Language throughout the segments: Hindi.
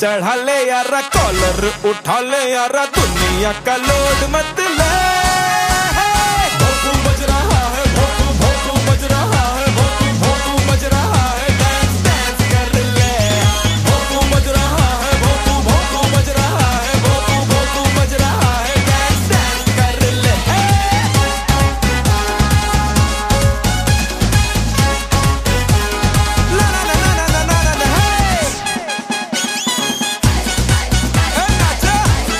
चढ़ा ले यारा, कॉलर उठा ले यारा, दुनिया का लोड मत ले। भोंपू बज रहा है, भोंपू भोंपू बज रहा है, भोंपू भोंपू बज रहा है, डांस डांस कर ले। भोंपू बज रहा है, भोंपू भोंपू बज रहा है, भोंपू भोंपू बज रहा है, डांस डांस कर ले। ला ला ला ला ला ला ला ला हे। नाचा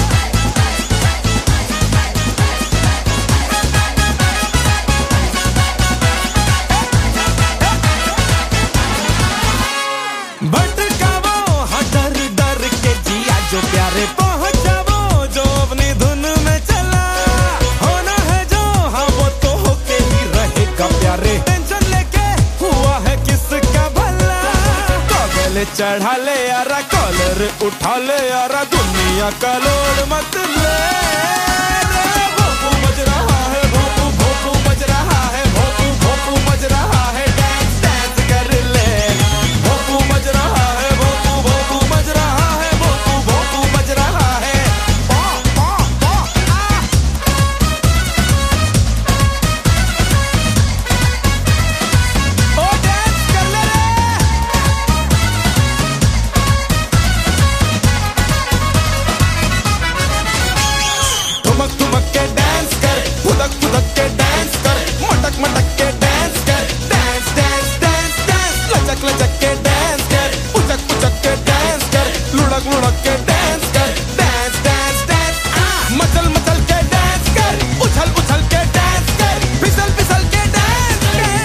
भटकावो हाँ डर डर के जिया जो प्यारे, पहुंच जाओ जो अपनी धुन में चला। होना है जो हाँ वो तो होके ही रहेगा प्यारे, टेंशन लेके हुआ है किसका भला। गले चढ़ा ले यारा, कॉलर उठा ले यारा, दुनिया का लोड मत ले। भोंपू बज रहा है, भोंपू भोंपू बज रहा है, भोंपू भोंपू बज रहा है, डांस डांस कर ले। भोंपू बज रहा है, भोंपू भोंपू बज रहा है, भोंपू भोंपू बज रहा है। पॉ पॉ पॉ आ। ओ डांस कर ले रे। ठुमक ठुमक के डांस कर, फुदक फुदक के डांस कर, मटक मटक के डांस कर, डांस डांस डांस डांस। लचक लचक के डांस कर, उचक उचक के डांस कर, लुढ़क लुढ़क के डांस कर, डांस डांस डांस आ। मचल मचल के डांस कर, उछल उछल के डांस कर, फिसल फिसल के डांस कर,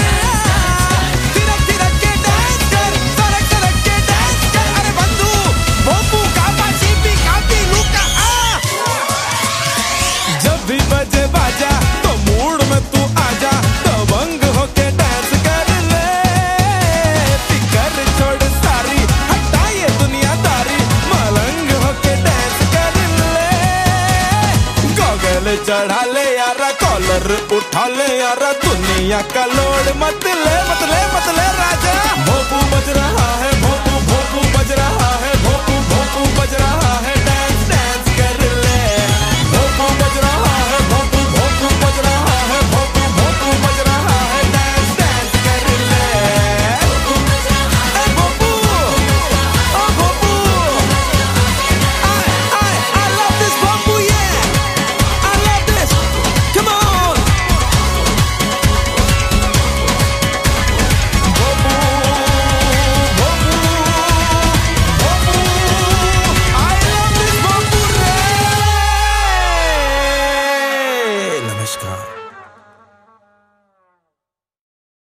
थिरक थिरक के डांस कर, सरक सरक के डांस कर। अरे बंधु भोंपू कापा चीपी कापी लूका आ। जब भी बजे बाजा तो मूड में तू आजा, दबंग होके डांस कर ले। फिकर छोड़ सारी, हटा ये दुनियादारी, मलंग होके डांस कर ले। गॉगल चढ़ा ले यारा, कॉलर उठा ले यारा, दुनिया का लोड मत ले मत ले मत ले राजा। भोंपू बज रहा है, भोंपू भोंपू बज रहा है, भोंपू भोंपू बज रहा है, डांस डांस कर ले। भोंपू बज रहा है, भोंपू भोंपू बज रहा है, भोंपू भोंपू बज रहा है, डांस डांस कर ले। ए भोंपू, ओ भोंपू, I love this भोंपू, yeah, I love this, come on। भोंपू भोंपू भोंपू, I love this भोंपू रे। नमस्कार।